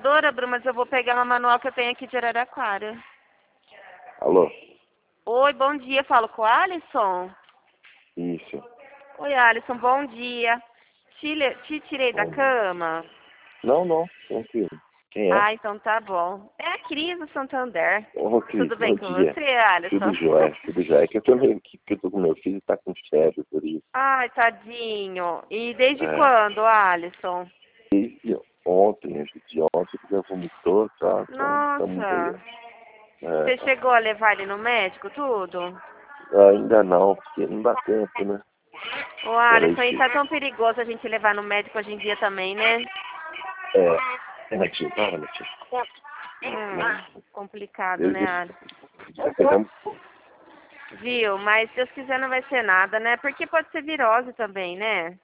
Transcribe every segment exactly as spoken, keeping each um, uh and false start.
Dora, Bruno, mas eu vou pegar uma manual que eu tenho aqui de Araraquara. Alô? Oi, bom dia. Falo com o Alisson? Isso. Oi, Alisson, bom dia. Te, le- te tirei da Bom dia. cama? Não, não, tranquilo. Quem é? Ah, então tá bom. É a Cris do Santander. Ô, Cris, Tudo bem bom com dia. você, Alisson? Tudo jóia, tudo jóia. É que eu tô meio aqui, porque eu tô com meu filho e tá com febre, por isso. Ai, tadinho. E desde É. quando, Alisson? Desde ontem, acho que de ontem, ele já vomitou, tá? Então, estamos aí. Nossa. É. Você chegou a levar ele no médico, tudo? Ainda não, porque não dá tempo, né? Ô, Peraí, Alisson, e filho. tá tão perigoso a gente levar no médico hoje em dia também, né? É. Renatinho, para, Renatinho. Hum, complicado, né, Deixa, Alisson? deixa pegar um Viu? Mas se Deus quiser não vai ser nada, né? Porque pode ser virose também, né?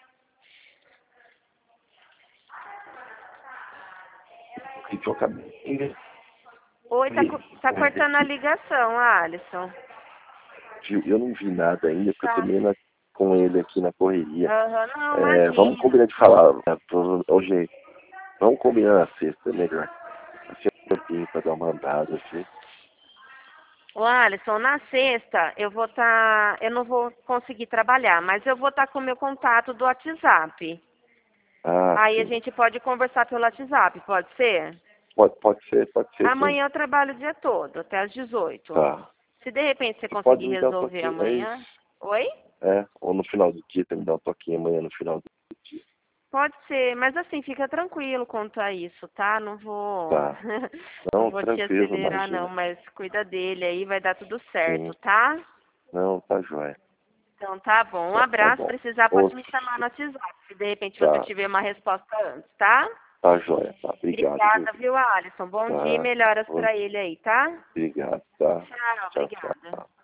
pouquinho, acabei. Oi, tá, co- tá cortando a ligação, Alisson. Eu não vi nada ainda, porque eu tô Tá. meio na- com ele aqui na correria. Aham, não, É, vamos imagina. combinar de falar, né, pro- hoje, vamos combinar na sexta, melhor. Assim eu tenho pra dar uma andada, assim. Ô, Alisson, na sexta eu vou estar. Eu não vou conseguir trabalhar, mas eu vou estar com o meu contato do WhatsApp. Ah, Aí a sim. gente pode conversar pelo WhatsApp, pode ser? Pode, pode ser, pode ser, sim. Amanhã eu trabalho o dia todo, até às dezoito. Tá. Se de repente você Você pode conseguir me dar um resolver toquinho, é amanhã. isso? Oi? É, ou no final do dia, você me dá um toquinho amanhã no final do dia. Pode ser, mas assim, fica tranquilo quanto a isso, tá? Não vou. Tá. Não Não, vou te tranquilo, acelerar, não, imagina. mas cuida dele aí, vai dar tudo certo, Sim. tá? Não, tá jóia. Então tá bom. Um Tá, tá abraço. bom. Precisar, pode Outro, me chamar no WhatsApp, se de repente você tá, tiver uma resposta antes, tá? tá jóia, tá. Obrigado, viu? Obrigada, viu, Alisson? Bom dia e Tá. melhoras Bom pra dia. ele aí, tá? Obrigado, tá? Tchau, Tchau, tchau. obrigada.